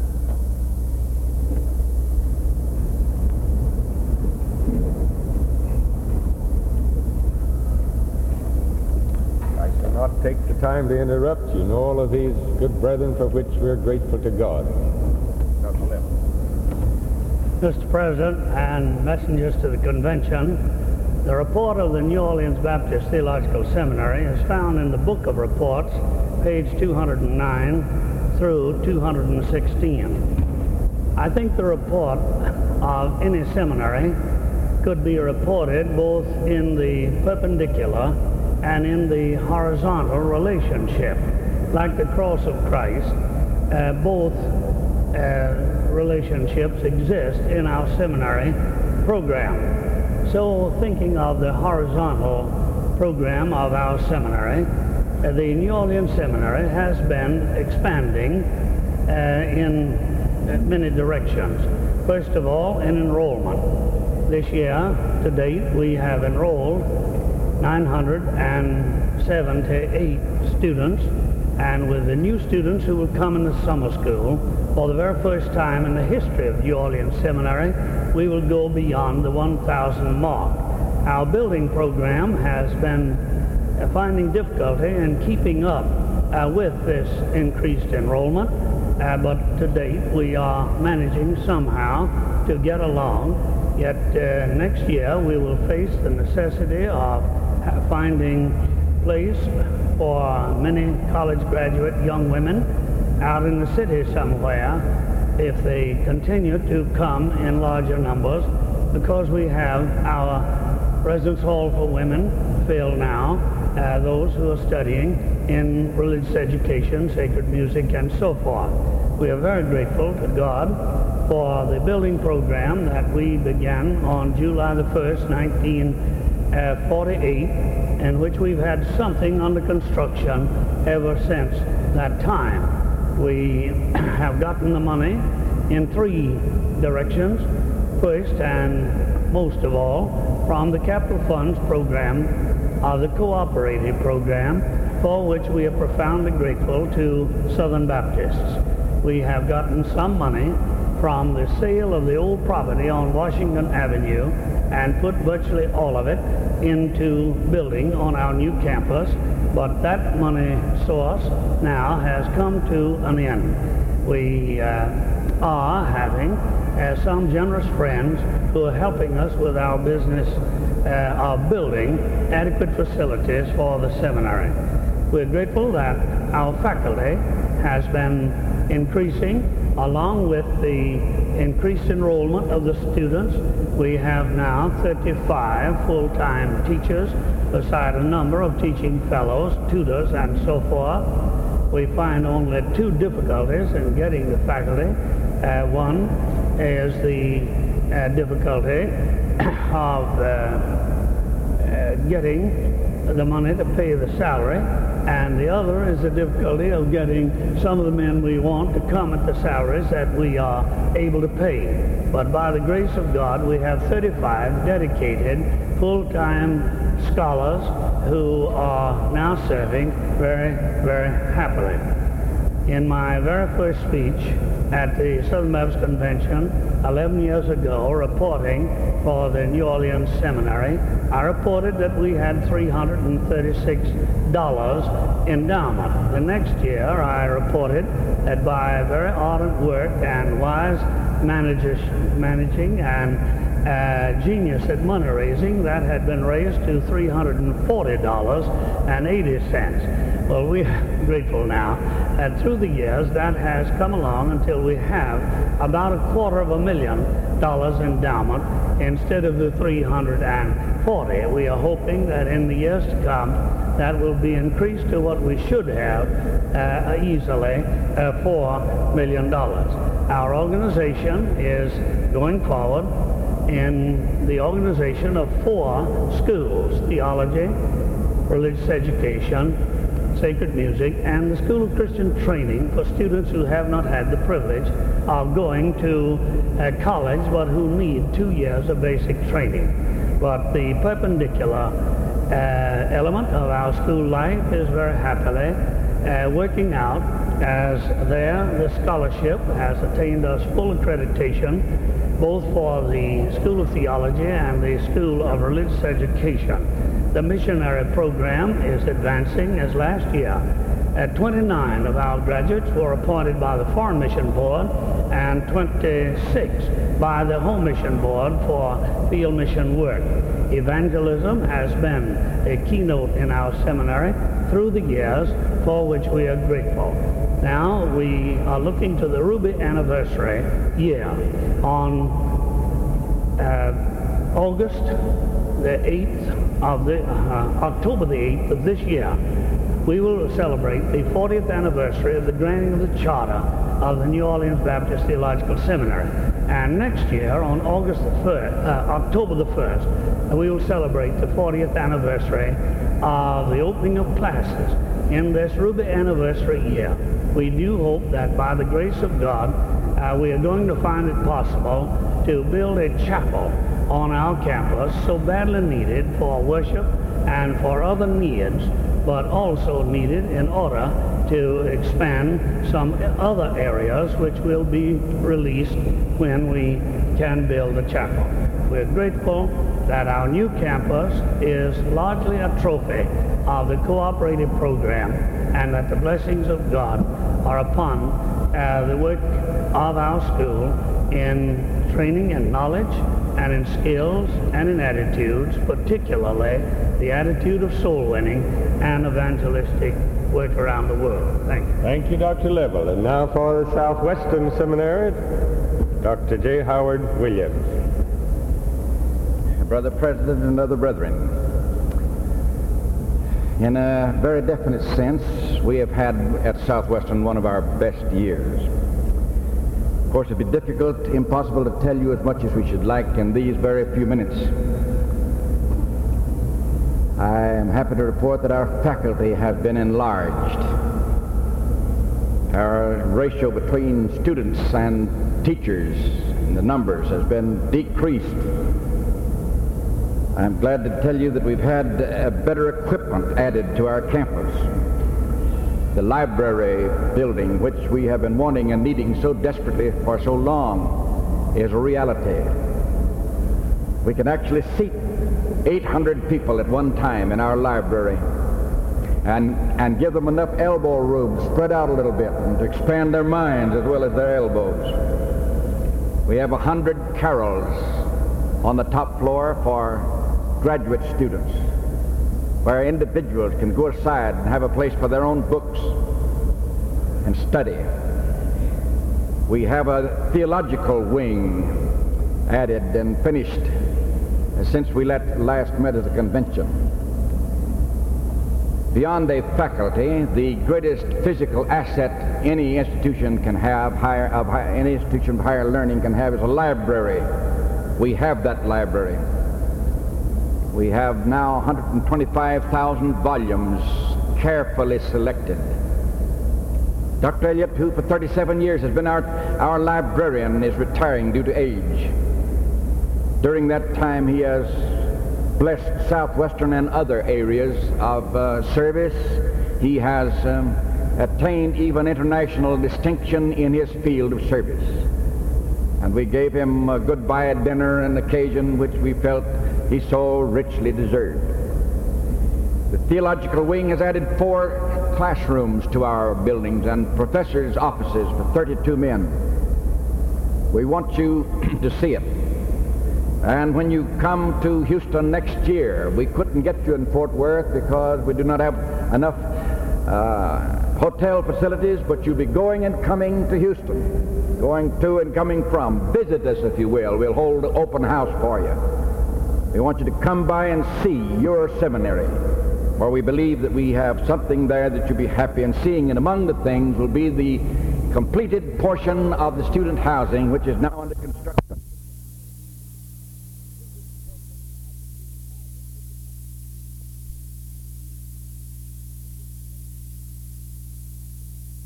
I shall not take the time to interrupt you and all of these good brethren, for which we are grateful to God. Mister President and messengers to the convention, the report of the New Orleans Baptist Theological Seminary is found in the Book of Reports, page two hundred nine through two hundred sixteen. I think the report of any seminary could be reported both in the perpendicular and in the horizontal relationship. Like the cross of Christ, uh, both uh, relationships exist in our seminary program. So thinking of the horizontal program of our seminary, uh, the New Orleans Seminary has been expanding uh, in uh, many directions. First of all, in enrollment. This year, to date, we have enrolled nine hundred seventy-eight students, and with the new students who will come in the summer school, for the very first time in the history of New Orleans Seminary, we will go beyond the one thousand mark. Our building program has been uh, finding difficulty in keeping up uh, with this increased enrollment, uh, but to date we are managing somehow to get along. Yet uh, next year we will face the necessity of finding place for many college graduate young women out in the city somewhere if they continue to come in larger numbers, because we have our residence hall for women filled now, uh, those who are studying in religious education, sacred music, and so forth. We are very grateful to God for the building program that we began on July the first, nineteen forty-eight, in which we've had something under construction ever since that time. We have gotten the money in three directions. First, and most of all, from the Capital Funds program of the Cooperative program, for which we are profoundly grateful to Southern Baptists. We have gotten some money from the sale of the old property on Washington Avenue and put virtually all of it into building on our new campus, but that money source now has come to an end. We uh, are having uh, some generous friends who are helping us with our business uh, of building adequate facilities for the seminary. We're grateful that our faculty has been increasing along with the increased enrollment of the students. We have now thirty-five full-time teachers, beside a number of teaching fellows, tutors, and so forth. We find only two difficulties in getting the faculty. Uh, one is the uh, difficulty of uh, uh, getting the money to pay the salary, and the other is the difficulty of getting some of the men we want to come at the salaries that we are able to pay. But by the grace of God, we have thirty-five dedicated full-time scholars who are now serving very, very happily. In my very first speech at the Southern Baptist Convention eleven years ago, reporting for the New Orleans Seminary, I reported that we had three hundred thirty-six dollars endowment. The next year I reported that by very ardent work and wise managers, managing and uh, genius at money raising, that had been raised to three hundred forty dollars and eighty cents. Well, we are grateful now that through the years that has come along until we have about a quarter of a million dollars endowment instead of the three hundred forty. We are hoping that in the years to come that will be increased to what we should have uh, easily uh, four million dollars. Our organization is going forward in the organization of four schools: theology, religious education, sacred music, and the School of Christian Training for students who have not had the privilege of going to uh, college but who need two years of basic training. But the perpendicular uh, element of our school life is very happily uh, working out, as there the scholarship has attained us full accreditation both for the School of Theology and the School of Religious Education. The missionary program is advancing, as last year at twenty-nine of our graduates were appointed by the Foreign Mission Board and twenty-six by the Home Mission Board for field mission work. Evangelism has been a keynote in our seminary through the years, for which we are grateful. Now we are looking to the Ruby anniversary year on uh, August the eighth of the uh, October the eighth of this year. We will celebrate the fortieth anniversary of the granting of the charter of the New Orleans Baptist Theological Seminary. And next year, on August the first, uh, October the first, we will celebrate the fortieth anniversary of the opening of classes in this Ruby anniversary year. We do hope that by the grace of God, uh, we are going to find it possible to build a chapel on our campus, so badly needed for worship and for other needs, but also needed in order to expand some other areas which will be released when we can build a chapel. We're grateful that our new campus is largely a trophy of the cooperative program, and that the blessings of God are upon uh, the work of our school in training and knowledge, and in skills and in attitudes, particularly the attitude of soul winning and evangelistic work around the world. Thank you. Thank you, Doctor Level. And now for the Southwestern Seminary, Doctor J. Howard Williams. Brother President and other brethren, in a very definite sense, we have had at Southwestern one of our best years. Of course, it'd be difficult, impossible to tell you as much as we should like in these very few minutes. I am happy to report that our faculty has been enlarged. Our ratio between students and teachers, the numbers, has been decreased. I'm glad to tell you that we've had uh, better equipment added to our campus. The library building, which we have been wanting and needing so desperately for so long, is a reality. We can actually seat eight hundred people at one time in our library and, and give them enough elbow room, spread out a little bit, and to expand their minds as well as their elbows. We have a hundred carols on the top floor for graduate students, where individuals can go aside and have a place for their own books and study. We have a theological wing added and finished since we last met as a convention. Beyond a faculty, the greatest physical asset any institution can have, higher, of high, any institution of higher learning can have, is a library. We have that library. We have now one hundred twenty-five thousand volumes carefully selected. Doctor Elliott, who for thirty-seven years has been our, our librarian, is retiring due to age. During that time, he has blessed Southwestern and other areas of uh, service. He has um, attained even international distinction in his field of service. And we gave him a goodbye dinner, an occasion which we felt he so richly deserved. The theological wing has added four classrooms to our buildings and professors' offices for thirty-two men. We want you to see it. And when you come to Houston next year, we couldn't get you in Fort Worth because we do not have enough uh, hotel facilities, but you'll be going and coming to Houston, going to and coming from. Visit us, if you will. We'll hold an open house for you. We want you to come by and see your seminary, for we believe that we have something there that you'll be happy in seeing, and among the things will be the completed portion of the student housing, which is now under construction.